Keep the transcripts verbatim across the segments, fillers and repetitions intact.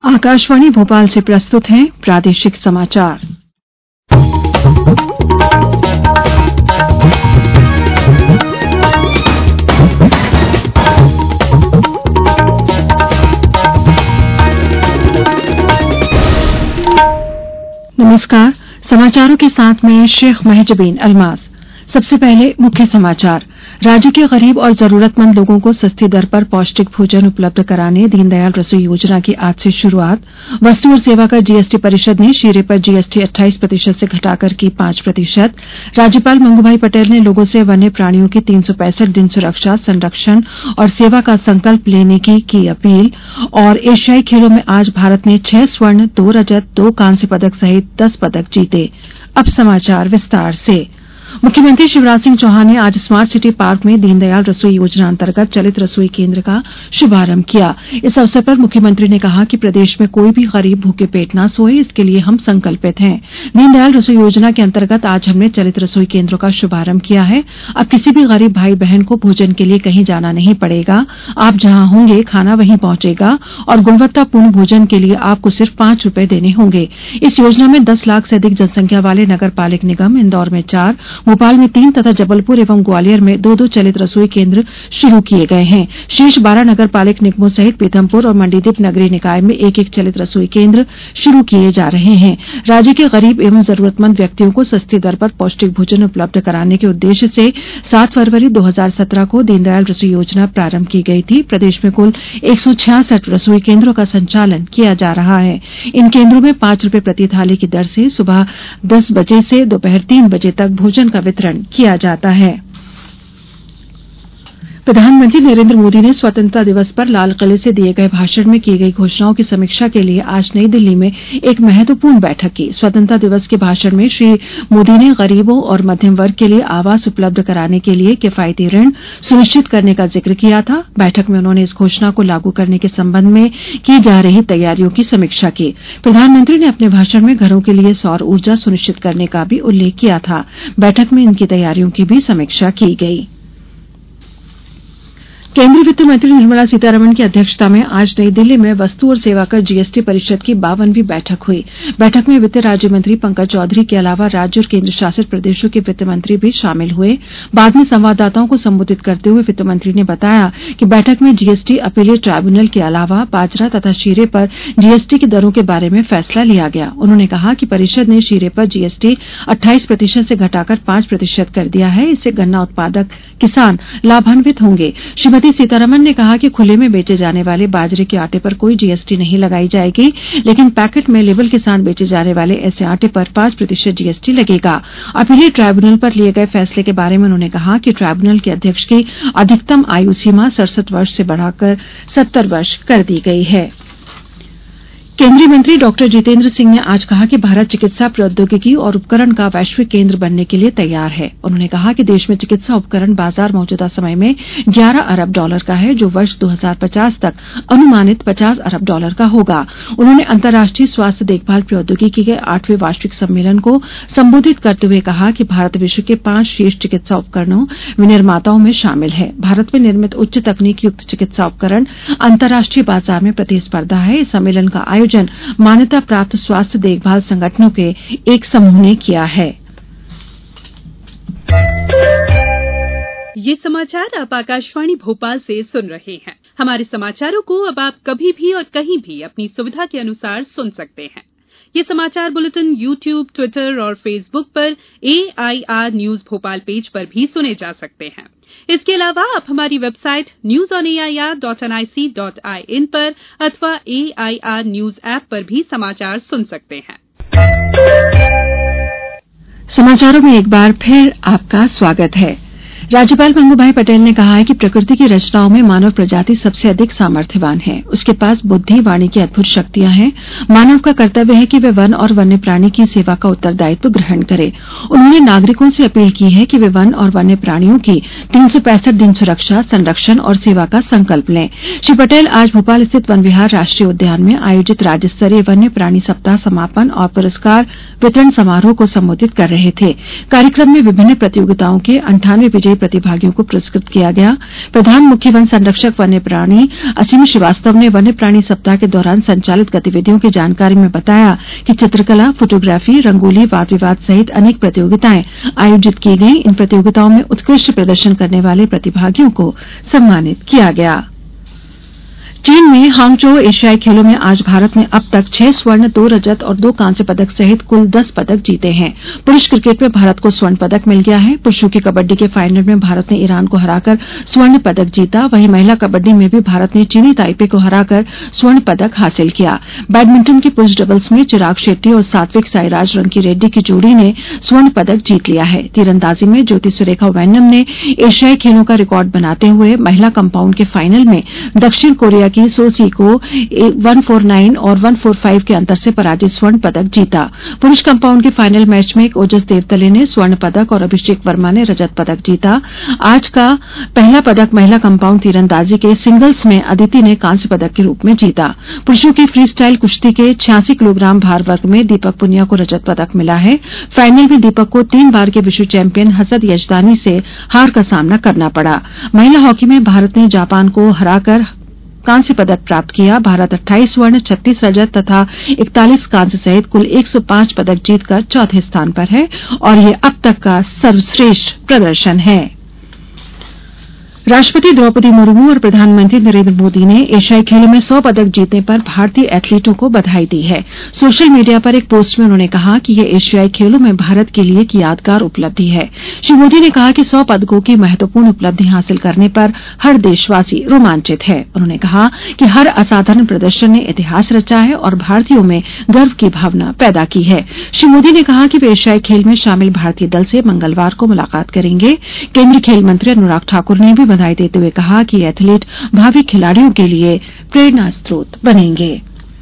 आकाशवाणी भोपाल से प्रस्तुत हैं प्रादेशिक समाचार। नमस्कार, समाचारों के साथ में शेख महजबीन अल्मास। सबसे पहले मुख्य समाचार। राज्य के गरीब और जरूरतमंद लोगों को सस्ती दर पर पौष्टिक भोजन उपलब्ध कराने दीनदयाल रसोई योजना की आज से शुरुआत। वस्तु और सेवा कर जीएसटी परिषद ने शीरे पर जीएसटी अट्ठाईस प्रतिशत से घटाकर की पांच प्रतिशत। राज्यपाल मंगूभाई पटेल ने लोगों से वन्य प्राणियों की तीन सौ पैंसठ दिन सुरक्षा, संरक्षण और सेवा का संकल्प लेने की की अपील। और एशियाई खेलों में आज भारत ने छह स्वर्ण, दो रजत, दो कांस्य पदक सहित दस पदक जीते। अब समाचार विस्तार से। मुख्यमंत्री शिवराज सिंह चौहान ने आज स्मार्ट सिटी पार्क में दीनदयाल रसोई योजना अंतर्गत चलित रसोई केंद्र का शुभारंभ किया। इस अवसर पर मुख्यमंत्री ने कहा कि प्रदेश में कोई भी गरीब भूखे पेट न सोए, इसके लिए हम संकल्पित हैं। दीनदयाल रसोई योजना के अंतर्गत आज हमने चलित रसोई केंद्रों का शुभारंभ किया है। अब किसी भी गरीब भाई बहन को भोजन के लिए कहीं जाना नहीं पड़ेगा। आप जहां होंगे खाना वहीं पहुंचेगा और गुणवत्तापूर्ण भोजन के लिए आपको सिर्फ पांच रूपये देने होंगे। इस योजना में दस लाख से अधिक जनसंख्या वाले नगर पालिक निगम इंदौर में चार, भोपाल में तीन तथा जबलपुर एवं ग्वालियर में दो दो चलित रसोई केंद्र शुरू किए गए हैं। शेष बारह नगर पालिक निगमों सहित पीथमपुर और मंडीदीप नगरीय निकाय में एक एक चलित रसोई केंद्र शुरू किए जा रहे हैं। राज्य के गरीब एवं जरूरतमंद व्यक्तियों को सस्ती दर पर पौष्टिक भोजन उपलब्ध कराने के उद्देश्य से सात फरवरी दो हजार सत्रह को दीनदयाल रसोई योजना प्रारंभ की गई थी। प्रदेश में कुल एक सौ छियासठ रसोई केंद्रों का संचालन किया जा रहा है। इन केंद्रों में पांच रूपये प्रति थाली की दर से सुबह दस बजे से दोपहर तीन बजे तक भोजन का वितरण किया जाता है। प्रधानमंत्री नरेंद्र मोदी ने स्वतंत्रता दिवस पर लाल किले से दिए गए भाषण में की गई घोषणाओं की समीक्षा के लिए आज नई दिल्ली में एक महत्वपूर्ण बैठक की। स्वतंत्रता दिवस के भाषण में श्री मोदी ने गरीबों और मध्यम वर्ग के लिए आवास उपलब्ध कराने के लिए किफायती ऋण सुनिश्चित करने का जिक्र किया था। बैठक में उन्होंने इस घोषणा को लागू करने के संबंध में की जा रही तैयारियों की समीक्षा की। प्रधानमंत्री ने अपने भाषण में घरों के लिए सौर ऊर्जा सुनिश्चित करने का भी उल्लेख किया था। बैठक में इनकी तैयारियों की भी समीक्षा की गई। केंद्रीय वित्त मंत्री निर्मला सीतारमण की अध्यक्षता में आज नई दिल्ली में वस्तु और सेवा कर जीएसटी परिषद की बावनवीं बैठक हुई। बैठक में वित्त राज्य मंत्री पंकज चौधरी के अलावा राज्य और केंद्र शासित प्रदेशों के वित्त मंत्री भी शामिल हुए। बाद में संवाददाताओं को संबोधित करते हुए वित्त मंत्री ने बताया कि बैठक में जीएसटी अपीलेट ट्राइब्यूनल के अलावा बाजरा तथा शीरे पर जीएसटी की दरों के बारे में फैसला लिया गया। उन्होंने कहा कि परिषद ने शीरे पर जीएसटी अट्ठाईस प्रतिशत से घटाकर पांच प्रतिशत कर दिया है। इससे गन्ना उत्पादक किसान लाभान्वित होंगे। श्रीमती सीतारमण ने कहा कि खुले में बेचे जाने वाले बाजरे के आटे पर कोई जीएसटी नहीं लगाई जाएगी, लेकिन पैकेट में लेबल के साथ बेचे जाने वाले ऐसे आटे पर पांच प्रतिशत जीएसटी लगेगा। अपीलेट ट्राइब्यूनल पर लिए गए फैसले के बारे में उन्होंने कहा कि ट्राइब्यूनल के अध्यक्ष की अधिकतम आयु सीमा सड़सठ वर्ष से बढ़ाकर सत्तर वर्ष कर दी गई है। केंद्रीय मंत्री डॉक्टर जितेंद्र सिंह ने आज कहा कि भारत चिकित्सा प्रौद्योगिकी और उपकरण का वैश्विक केंद्र बनने के लिए तैयार है। उन्होंने कहा कि देश में चिकित्सा उपकरण बाजार मौजूदा समय में ग्यारह अरब डॉलर का है, जो वर्ष दो हजार पचास तक अनुमानित पचास अरब डॉलर का होगा। उन्होंने अंतर्राष्ट्रीय स्वास्थ्य देखभाल प्रौद्योगिकी के आठवें वार्षिक सम्मेलन को संबोधित करते हुए कहा कि भारत विश्व के पांच शीर्ष चिकित्सा उपकरणों विनिर्माताओं में शामिल है। भारत में निर्मित उच्च तकनीक युक्त चिकित्सा उपकरण अंतर्राष्ट्रीय बाजार में प्रतिस्पर्धा है। इस सम्मेलन का आयोजन मान्यता प्राप्त स्वास्थ्य देखभाल संगठनों के एक समूह ने किया है। ये समाचार आप आकाशवाणी भोपाल से सुन रहे हैं। हमारे समाचारों को अब आप कभी भी और कहीं भी अपनी सुविधा के अनुसार सुन सकते हैं। ये समाचार बुलेटिन यूट्यूब, ट्विटर और फेसबुक पर एआईआर न्यूज भोपाल पेज पर भी सुने जा सकते हैं। इसके अलावा आप हमारी website news on A I R dot N I C dot I N पर अथवा एआईआर न्यूज ऐप पर भी समाचार सुन सकते हैं। समाचारों में एक बार फिर आपका स्वागत है। राज्यपाल मंगूभाई पटेल ने कहा है कि प्रकृति की रचनाओं में मानव प्रजाति सबसे अधिक सामर्थ्यवान है। उसके पास बुद्धि, वाणी की अद्भुत शक्तियां हैं। मानव का कर्तव्य है कि वे वन और वन्य प्राणी की सेवा का उत्तरदायित्व ग्रहण करे। उन्होंने नागरिकों से अपील की है कि वे वन और वन्य प्राणियों की तीन सौ पैंसठ दिन सुरक्षा, संरक्षण और सेवा का संकल्प लें। श्री पटेल आज भोपाल स्थित वन विहार राष्ट्रीय उद्यान में आयोजित राज्य स्तरीय वन्य प्राणी सप्ताह समापन और पुरस्कार वितरण समारोह को संबोधित कर रहे थे। कार्यक्रम में विभिन्न प्रतियोगिताओं के अंठानवे विजयी कई प्रतिभागियों को पुरस्कृत किया गया। प्रधान मुख्य वन संरक्षक वन्य प्राणी असीम श्रीवास्तव ने वन्य प्राणी सप्ताह के दौरान संचालित गतिविधियों की जानकारी में बताया कि चित्रकला, फोटोग्राफी, रंगोली, वाद विवाद सहित अनेक प्रतियोगिताएं आयोजित की गई। इन प्रतियोगिताओं में उत्कृष्ट प्रदर्शन करने वाले प्रतिभागियों को सम्मानित किया गया। चीन में हांगझो एशियाई खेलों में आज भारत ने अब तक छह स्वर्ण, दो रजत और दो कांस्य पदक सहित कुल दस पदक जीते हैं। पुरुष क्रिकेट में भारत को स्वर्ण पदक मिल गया है। पुरुषों की कबड्डी के फाइनल में भारत ने ईरान को हराकर स्वर्ण पदक जीता। वहीं महिला कबड्डी में भी भारत ने चीनी ताइपे को हराकर स्वर्ण पदक हासिल किया। बैडमिंटन के पुरुष डबल्स में चिराग शेट्टी और सात्विक साईराज रंकी रेड्डी की जोड़ी ने स्वर्ण पदक जीत लिया है। तीरंदाजी में ज्योति सुरेखा वेन्नम ने एशियाई खेलों का रिकॉर्ड बनाते हुए महिला कंपाउंड के फाइनल में दक्षिण कोरिया की सोसी को एक सौ उनचास और एक सौ पैंतालीस के अंतर से पराजित स्वर्ण पदक जीता। पुरुष कंपाउंड के फाइनल मैच में ओजस देवतले ने स्वर्ण पदक और अभिषेक वर्मा ने रजत पदक जीता। आज का पहला पदक महिला कंपाउंड तीरंदाजी के सिंगल्स में अदिति ने कांस्य पदक के रूप में जीता। पुरुषों की फ्री स्टाइल कुश्ती के छियासी किलोग्राम भार वर्ग में दीपक पुनिया को रजत पदक मिला है। फाइनल में दीपक को तीन बार के विश्व चैंपियन हसद यजदानी से हार का सामना करना पड़ा। महिला हॉकी में भारत ने जापान को हराकर कांस्य पदक प्राप्त किया। भारत अट्ठाईस स्वर्ण, छत्तीस रजत तथा इकतालीस कांस्य सहित कुल एक सौ पांच पदक जीतकर चौथे स्थान पर है और ये अब तक का सर्वश्रेष्ठ प्रदर्शन है। राष्ट्रपति द्रौपदी मुर्मू और प्रधानमंत्री नरेंद्र मोदी ने एशियाई खेलों में सौ पदक जीतने पर भारतीय एथलीटों को बधाई दी है। सोशल मीडिया पर एक पोस्ट में उन्होंने कहा कि ये एशियाई खेलों में भारत के लिए एक यादगार उपलब्धि है। श्री मोदी ने कहा कि सौ पदकों की महत्वपूर्ण उपलब्धि हासिल करने पर हर देशवासी रोमांचित है। उन्होंने कहा कि हर असाधारण प्रदर्शन ने इतिहास रचा है और भारतीयों में गर्व की भावना पैदा की है। श्री मोदी ने कहा कि वे एशियाई खेल में शामिल भारतीय दल से मंगलवार को मुलाकात करेंगे। केंद्रीय खेल मंत्री अनुराग ठाकुर ने भी बधाई देते हुए कहा कि एथलीट भावी खिलाड़ियों के लिए प्रेरणा स्रोत बनेंगे।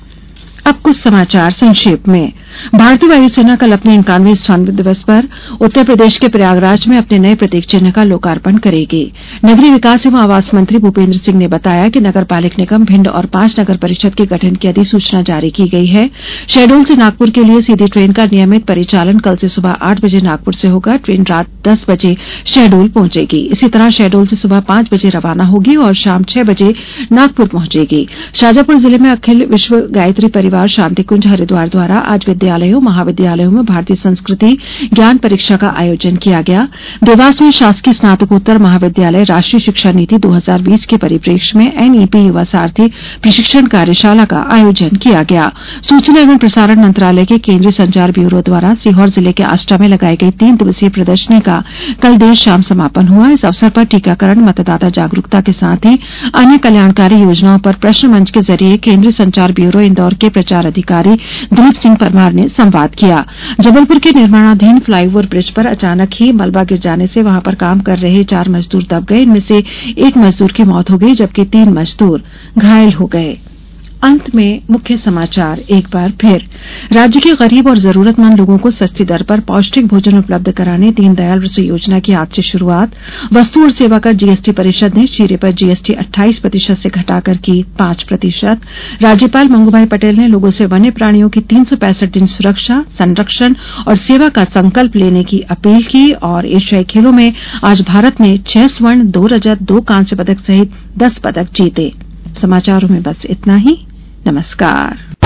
अब कुछ समाचार संक्षेप में। भारतीय वायुसेना कल अपने इक्यानवें स्वातंत्रता दिवस पर उत्तर प्रदेश के प्रयागराज में अपने नए प्रतीक चिन्ह का लोकार्पण करेगी। नगरीय विकास एवं आवास मंत्री भूपेंद्र सिंह ने बताया कि नगर पालिक निगम भिंड और पांच नगर परिषद के गठन की अधिसूचना जारी की गई है। शहडोल से नागपुर के लिए सीधी ट्रेन का नियमित परिचालन कल से सुबह आठ बजे नागपुर से होगा। ट्रेन रात दस बजे शहडोल पहुंचेगी। इसी तरह शहडोल से सुबह पांच बजे रवाना होगी और शाम छह बजे नागपुर पहुंचेगी। शाजापुर जिले में अखिल विश्व गायत्री परिवार शांतिकुंज हरिद्वार द्वारा आज विद्यालयों महाविद्यालयों में भारतीय संस्कृति ज्ञान परीक्षा का आयोजन किया गया। देवास में शासकीय स्नातकोत्तर महाविद्यालय राष्ट्रीय शिक्षा नीति दो हज़ार बीस के परिप्रेक्ष्य में एनईपी युवा सारथी प्रशिक्षण कार्यशाला का आयोजन किया गया। सूचना एवं प्रसारण मंत्रालय के केंद्रीय संचार ब्यूरो द्वारा सीहोर जिले के आष्टा में लगाई गई तीन दिवसीय प्रदर्शनी का कल देर शाम समापन हुआ। इस अवसर पर टीकाकरण, मतदाता जागरूकता के साथ ही अन्य कल्याणकारी योजनाओं पर प्रश्न मंच के जरिए केंद्रीय संचार ब्यूरो इंदौर के प्रचार अधिकारी दिलीप सिंह परमार ने संवाद किया। जबलपुर के निर्माणाधीन फ्लाईओवर ब्रिज पर अचानक ही मलबा गिर जाने से वहां पर काम कर रहे चार मजदूर दब गए। इनमें से एक मजदूर की मौत हो गई जबकि तीन मजदूर घायल हो गए। अंत में मुख्य समाचार एक बार फिर। राज्य के गरीब और जरूरतमंद लोगों को सस्ती दर पर पौष्टिक भोजन उपलब्ध कराने दीनदयाल रसोई योजना की आज से शुरुआत। वस्तु और सेवा कर जीएसटी परिषद ने शीरे पर जीएसटी अट्ठाईस प्रतिशत से घटाकर की पांच प्रतिशत। राज्यपाल मंगूभाई पटेल ने लोगों से वन्य प्राणियों की तीन सौ पैंसठ दिन सुरक्षा, संरक्षण और सेवा का संकल्प लेने की अपील की। और एशियाई खेलों में आज भारत ने छह स्वर्ण, दो रजत, दो कांस्य पदक सहित दस पदक जीते। समाचारों में बस इतना ही। नमस्कार।